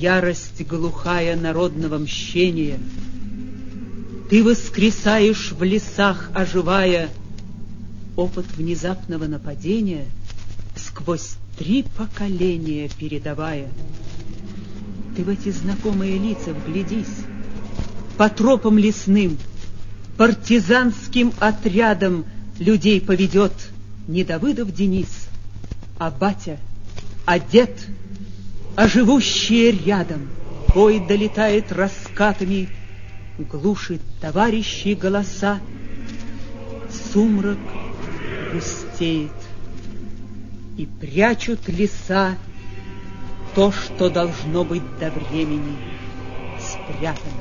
ярость глухая народного мщения. Ты воскресаешь в лесах, оживая, опыт внезапного нападения, сквозь 3 поколения передавая. Ты в эти знакомые лица вглядись, по тропам лесным, партизанским отрядом людей поведет не Давыдов Денис, а батя, а дед, а живущие рядом. Бой долетает раскатами, глушит товарищи голоса, сумрак густеет, и прячут леса то, что должно быть до времени спрятано.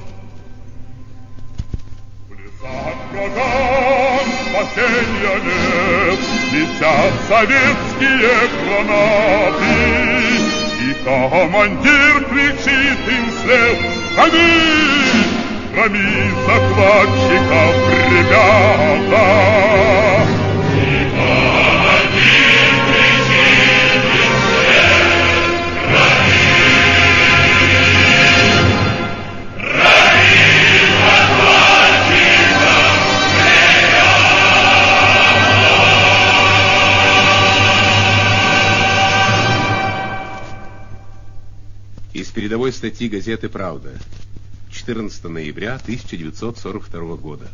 В лесах врагам спасенья нет, летят советские гранаты, и командир кричит им вслед: «Громить! Громить захватчиков, ребята!» Из передовой статьи газеты «Правда», 14 ноября 1942 года.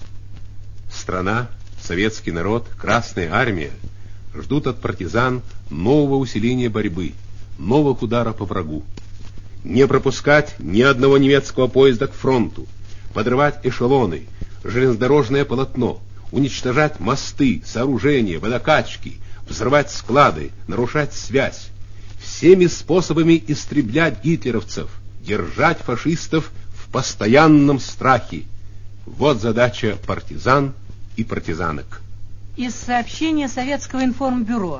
Страна, советский народ, Красная армия ждут от партизан нового усиления борьбы, новых ударов по врагу. Не пропускать ни одного немецкого поезда к фронту, подрывать эшелоны, железнодорожное полотно, уничтожать мосты, сооружения, водокачки, взрывать склады, нарушать связь, всеми способами истреблять гитлеровцев, держать фашистов в постоянном страхе. Вот задача партизан и партизанок. Из сообщения Советского информбюро,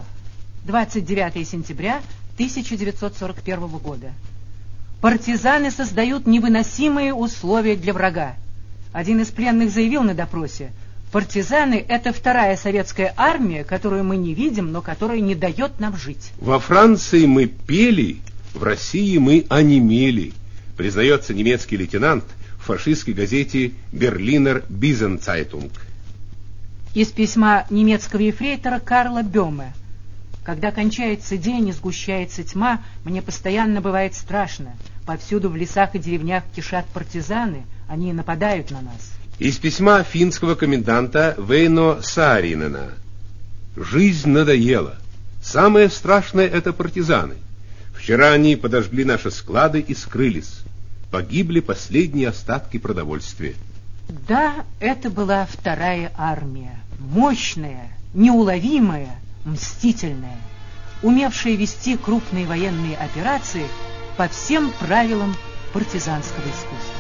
29 сентября 1941 года. Партизаны создают невыносимые условия для врага. Один из пленных заявил на допросе: партизаны — это вторая советская армия, которую мы не видим, но которая не дает нам жить. Во Франции мы пели, в России мы онемели, признается немецкий лейтенант в фашистской газете «Берлинер Бизенцайтунг». Из письма немецкого ефрейтора Карла Бёме. Когда кончается день и сгущается тьма, мне постоянно бывает страшно. Повсюду в лесах и деревнях кишат партизаны, они нападают на нас. Из письма финского коменданта Вейно Сааринена. Жизнь надоела. Самое страшное — это партизаны. Вчера они подожгли наши склады и скрылись. Погибли последние остатки продовольствия. Да, это была вторая армия. Мощная, неуловимая, мстительная, умевшая вести крупные военные операции по всем правилам партизанского искусства.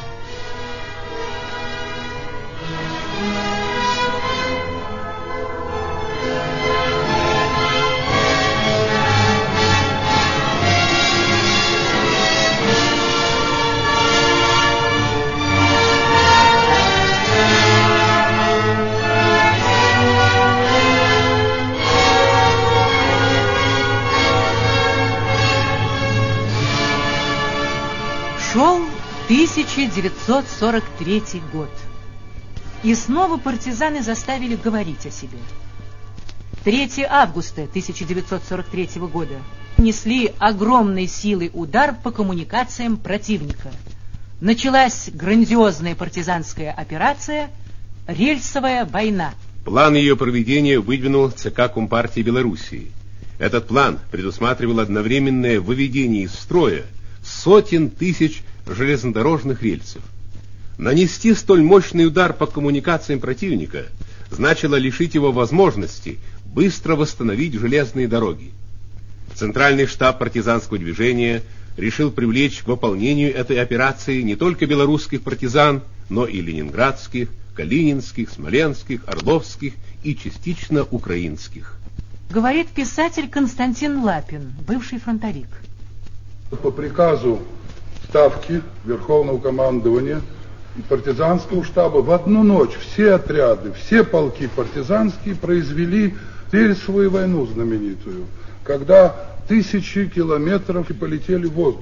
Шел 1943 год. И снова партизаны заставили говорить о себе. 3 августа 1943 года несли огромной силой удар по коммуникациям противника. Началась грандиозная партизанская операция «Рельсовая война». План ее проведения выдвинул ЦК Компартии Белоруссии. Этот план предусматривал одновременное выведение из строя сотен тысяч железнодорожных рельсов. Нанести столь мощный удар по коммуникациям противника значило лишить его возможности быстро восстановить железные дороги. Центральный штаб партизанского движения решил привлечь к выполнению этой операции не только белорусских партизан, но и ленинградских, калининских, смоленских, орловских и частично украинских. Говорит писатель Константин Лапин, бывший фронтовик. По приказу Ставки, Верховного командования и партизанского штаба в одну ночь все отряды, все полки партизанские произвели рельсовую войну знаменитую, когда тысячи километров полетели в воздух.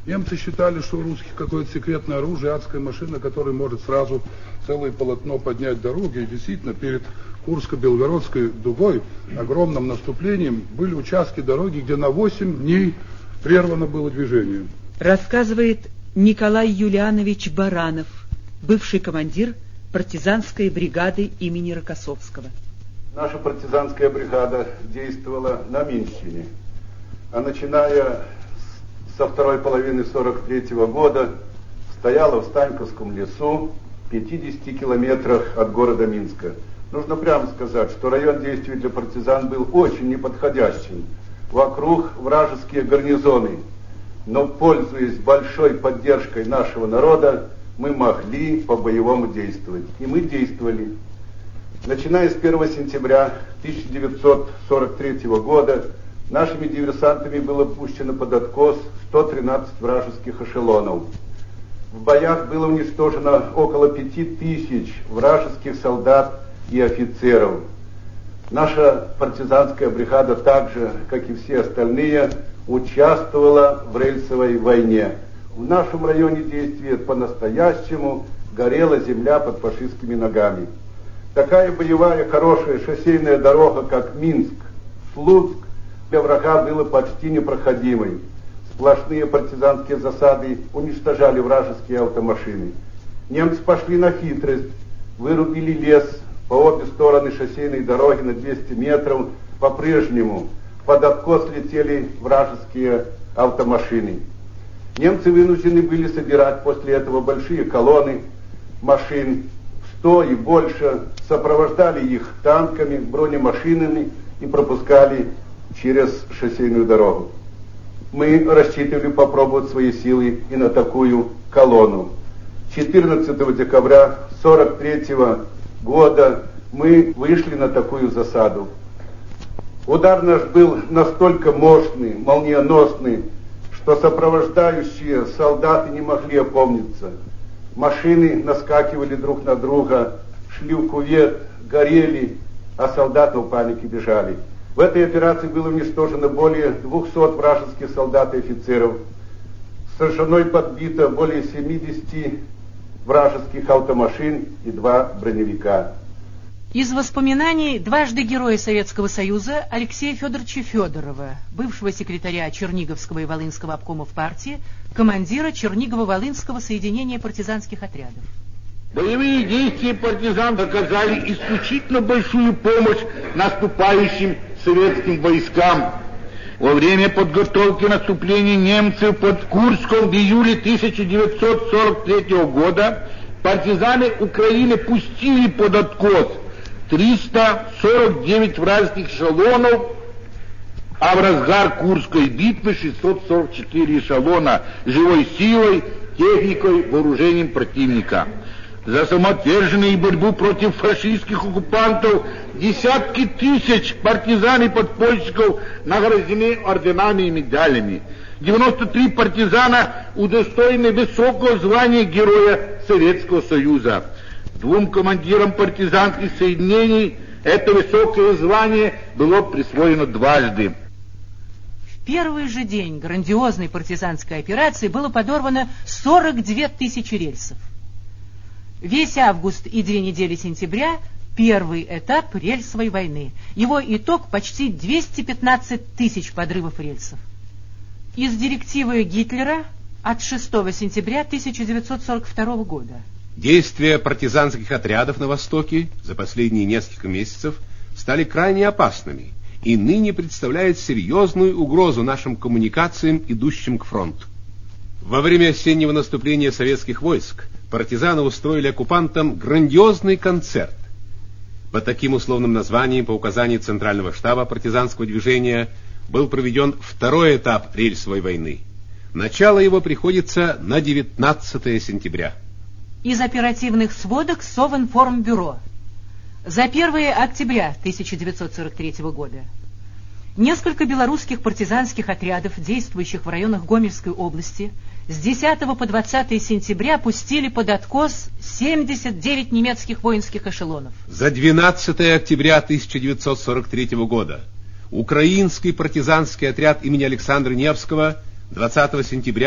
Немцы считали, что у русских какое-то секретное оружие, адская машина, которая может сразу целое полотно поднять дороги. И действительно, перед Курско-Белгородской дугой, огромным наступлением, были участки дороги, где на 8 дней прервано было движение. Рассказывает Николай Юлианович Баранов, бывший командир партизанской бригады имени Рокоссовского. Наша партизанская бригада действовала на Минщине, а начиная со второй половины 43-го года стояла в Станьковском лесу, в 50 километрах от города Минска. Нужно прямо сказать, что район действий для партизан был очень неподходящим. Вокруг вражеские гарнизоны, но, пользуясь большой поддержкой нашего народа, мы могли по-боевому действовать. И мы действовали. Начиная с 1 сентября 1943 года нашими диверсантами было пущено под откос 113 вражеских эшелонов. В боях было уничтожено около 5000 вражеских солдат и офицеров. Наша партизанская бригада, так же, как и все остальные, участвовала в рельсовой войне. В нашем районе действия по-настоящему горела земля под фашистскими ногами. Такая боевая, хорошая шоссейная дорога, как Минск, Слуцк, для врага была почти непроходимой. Сплошные партизанские засады уничтожали вражеские автомашины. Немцы пошли на хитрость, вырубили лес по обе стороны шоссейной дороги на 200 метров. По-прежнему под откос летели вражеские автомашины. Немцы вынуждены были собирать после этого большие колонны машин, 100 и больше, сопровождали их танками, бронемашинами и пропускали через шоссейную дорогу. Мы рассчитывали попробовать свои силы и на такую колонну. 14 декабря 1943 года мы вышли на такую засаду. Удар наш был настолько мощный, молниеносный, что сопровождающие солдаты не могли опомниться. Машины наскакивали друг на друга, шли в кювет, горели, а солдаты в панике бежали. В этой операции было уничтожено более 200 вражеских солдат и офицеров. Сожжено и подбито более 70 вражеских автомашин и 2 броневика. Из воспоминаний дважды Героя Советского Союза Алексея Федоровича Федорова, бывшего секретаря Черниговского и Волынского обкомов партии, командира Чернигово-Волынского соединения партизанских отрядов. Боевые действия партизан оказали исключительно большую помощь наступающим советским войскам. Во время подготовки наступления немцев под Курском в июле 1943 года партизаны Украины пустили под откос 349 вражеских эшелонов, а в разгар Курской битвы 644 эшелона живой силой, техникой, вооружением противника. За самоотверженную борьбу против фашистских оккупантов десятки тысяч партизан и подпольщиков награждены орденами и медалями. 93 партизана удостоены высокого звания Героя Советского Союза. 2 командирам партизанских соединений это высокое звание было присвоено дважды. В первый же день грандиозной партизанской операции было подорвано 42 тысячи рельсов. Весь август и 2 недели сентября – первый этап рельсовой войны. Его итог – почти 215 тысяч подрывов рельсов. Из директивы Гитлера от 6 сентября 1942 года. Действия партизанских отрядов на Востоке за последние несколько месяцев стали крайне опасными и ныне представляют серьезную угрозу нашим коммуникациям, идущим к фронту. Во время осеннего наступления советских войск партизаны устроили оккупантам грандиозный концерт. Под таким условным названием, по указанию Центрального штаба партизанского движения, был проведен второй этап рельсовой войны. Начало его приходится на 19 сентября. Из оперативных сводок Совинформбюро. За 1 октября 1943 года несколько белорусских партизанских отрядов, действующих в районах Гомельской области, с 10 по 20 сентября пустили под откос 79 немецких воинских эшелонов. За 12 октября 1943 года украинский партизанский отряд имени Александра Невского 20 сентября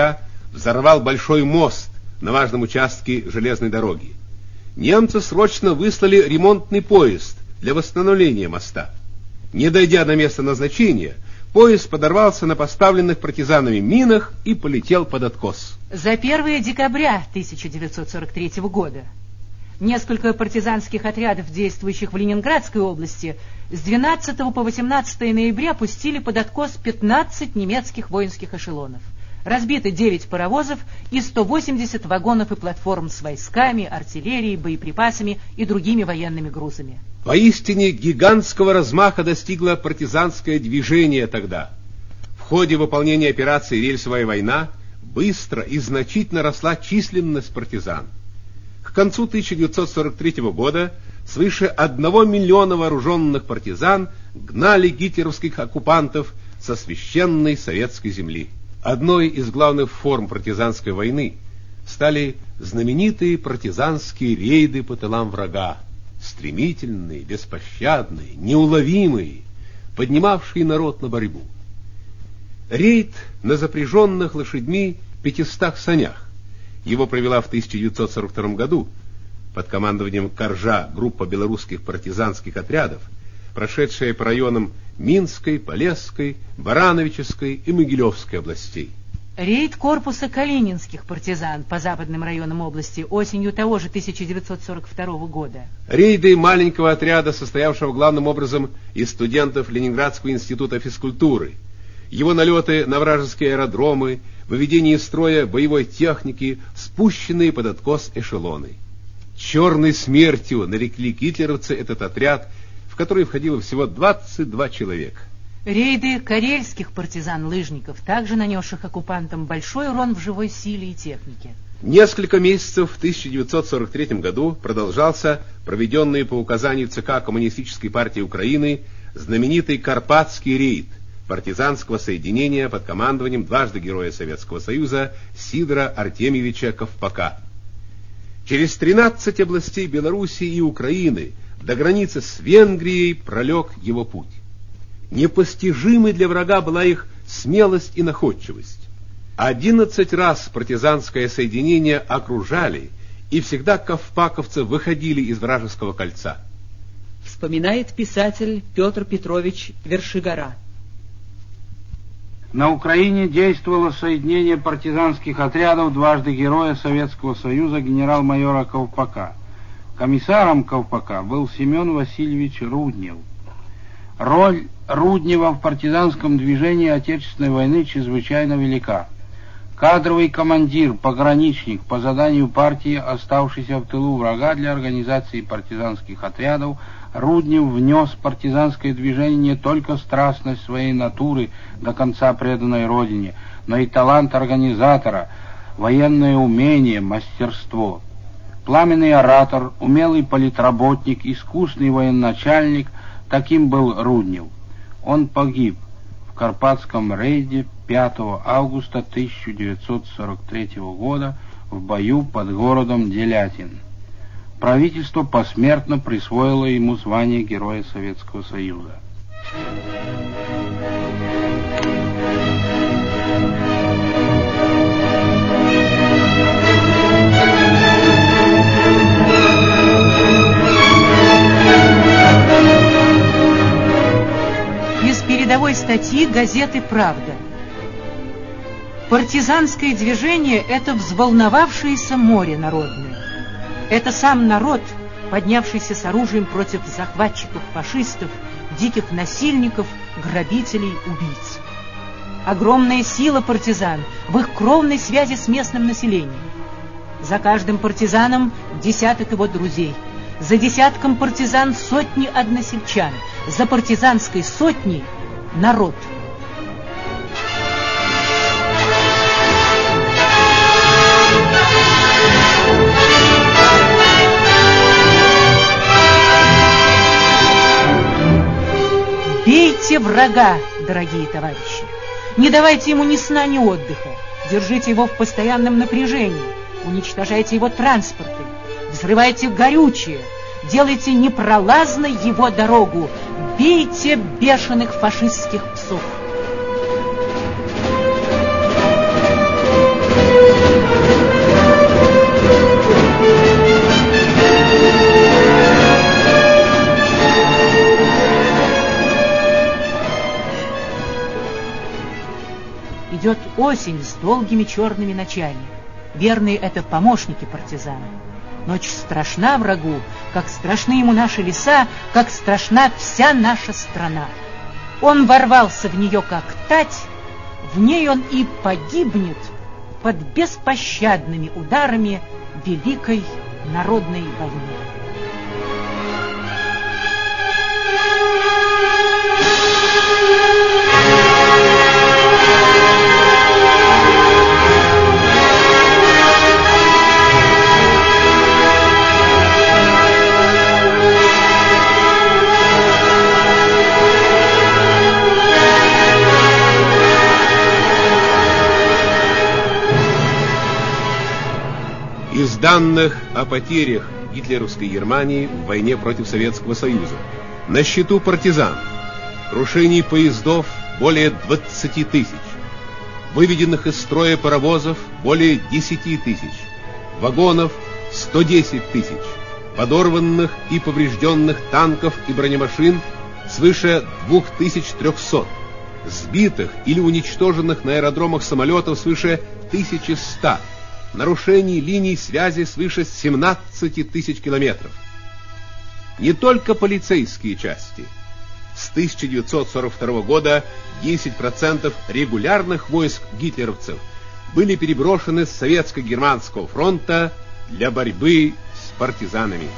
взорвал большой мост на важном участке железной дороги. Немцы срочно выслали ремонтный поезд для восстановления моста. Не дойдя до места назначения, поезд подорвался на поставленных партизанами минах и полетел под откос. За 1 декабря 1943 года несколько партизанских отрядов, действующих в Ленинградской области, с 12 по 18 ноября пустили под откос 15 немецких воинских эшелонов. Разбито 9 паровозов и 180 вагонов и платформ с войсками, артиллерией, боеприпасами и другими военными грузами. Поистине гигантского размаха достигло партизанское движение тогда. В ходе выполнения операции «Рельсовая война» быстро и значительно росла численность партизан. К концу 1943 года свыше 1 миллиона вооруженных партизан гнали гитлеровских оккупантов со священной советской земли. Одной из главных форм партизанской войны стали знаменитые партизанские рейды по тылам врага, стремительные, беспощадные, неуловимые, поднимавшие народ на борьбу. Рейд на запряженных лошадьми 500 санях. Его провела в 1942 году под командованием Коржа группа белорусских партизанских отрядов, прошедшая по районам Минской, Полесской, Барановичевской и Могилевской областей. Рейд корпуса калининских партизан по западным районам области осенью того же 1942 года. Рейды маленького отряда, состоявшего главным образом из студентов Ленинградского института физкультуры. Его налеты на вражеские аэродромы, выведение из строя боевой техники, спущенные под откос эшелоны. Черной смертью нарекли гитлеровцы этот отряд, в который входило всего 22 человека. Рейды карельских партизан-лыжников, также нанесших оккупантам большой урон в живой силе и технике. Несколько месяцев в 1943 году продолжался проведенный по указанию ЦК Коммунистической партии Украины знаменитый Карпатский рейд партизанского соединения под командованием дважды Героя Советского Союза Сидора Артемьевича Ковпака. Через 13 областей Белоруссии и Украины до границы с Венгрией пролег его путь. Непостижимой для врага была их смелость и находчивость. 11 раз партизанское соединение окружали, и всегда ковпаковцы выходили из вражеского кольца. Вспоминает писатель Петр Петрович Вершигора. На Украине действовало соединение партизанских отрядов дважды Героя Советского Союза генерал-майора Ковпака. Комиссаром Ковпака был Семен Васильевич Руднев. Роль Руднева в партизанском движении Отечественной войны чрезвычайно велика. Кадровый командир, пограничник по заданию партии, оставшийся в тылу врага для организации партизанских отрядов, Руднев внес в партизанское движение не только страстность своей натуры до конца преданной родине, но и талант организатора, военное умение, мастерство. Пламенный оратор, умелый политработник, искусный военачальник — таким был Руднев. Он погиб в Карпатском рейде 5 августа 1943 года в бою под городом Делятин. Правительство посмертно присвоило ему звание Героя Советского Союза. Из передовой статьи газеты «Правда». Партизанское движение — это взволновавшееся море народное. Это сам народ, поднявшийся с оружием против захватчиков, фашистов, диких насильников, грабителей, убийц. Огромная сила партизан в их кровной связи с местным населением. За каждым партизаном десяток его друзей. За десятком партизан сотни односельчан. За партизанской сотней народ. Бейте врага, дорогие товарищи. Не давайте ему ни сна, ни отдыха. Держите его в постоянном напряжении. Уничтожайте его транспорты. Взрывайте горючее. Делайте непролазной его дорогу. Бейте бешеных фашистских псов. Идет осень с долгими черными ночами. Верные — это помощники партизан. Ночь страшна врагу, как страшны ему наши леса, как страшна вся наша страна. Он ворвался в нее, как тать, в ней он и погибнет под беспощадными ударами Великой народной войны. Из данных о потерях гитлеровской Германии в войне против Советского Союза. На счету партизан крушений поездов более 20 тысяч, выведенных из строя паровозов более 10 тысяч, вагонов 110 тысяч, подорванных и поврежденных танков и бронемашин свыше 2300, сбитых или уничтоженных на аэродромах самолетов свыше 1100, нарушений линий связи свыше 17 тысяч километров. Не только полицейские части. С 1942 года 10% регулярных войск гитлеровцев были переброшены с Советско-Германского фронта для борьбы с партизанами.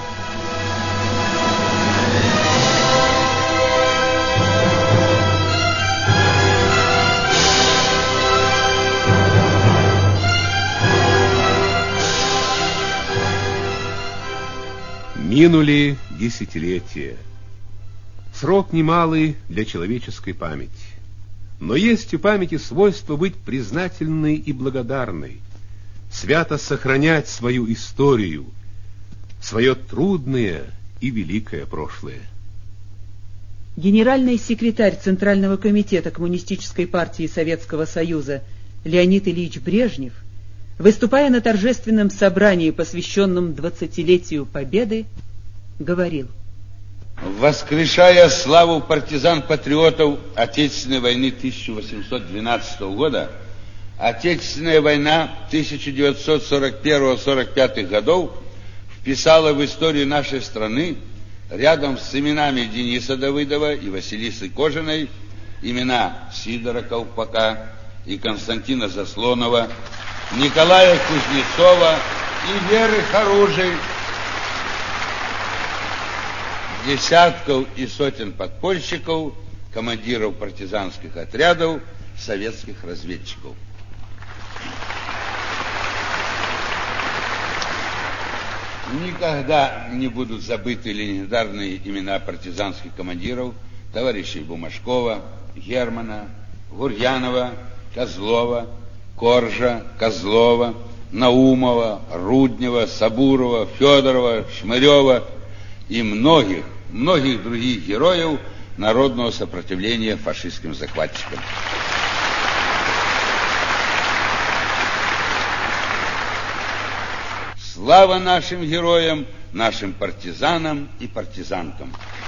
Минули десятилетия. Срок немалый для человеческой памяти. Но есть у памяти свойство быть признательной и благодарной, свято сохранять свою историю, свое трудное и великое прошлое. Генеральный секретарь Центрального комитета Коммунистической партии Советского Союза Леонид Ильич Брежнев, выступая на торжественном собрании, посвященном 20-летию Победы, говорил: воскрешая славу партизан-патриотов Отечественной войны 1812 года, Отечественная война 1941-45 годов вписала в историю нашей страны рядом с именами Дениса Давыдова и Василисы Кожиной имена Сидора Ковпака и Константина Заслонова, Николая Кузнецова и Веры Харужей, десятков и сотен подпольщиков, командиров партизанских отрядов, советских разведчиков. Никогда не будут забыты легендарные имена партизанских командиров, товарищей Бумажкова, Германа, Гурьянова, Козлова, Коржа, Козлова, Наумова, Руднева, Сабурова, Федорова, Шмырева и многих других героев народного сопротивления фашистским захватчикам. Слава нашим героям, нашим партизанам и партизанкам!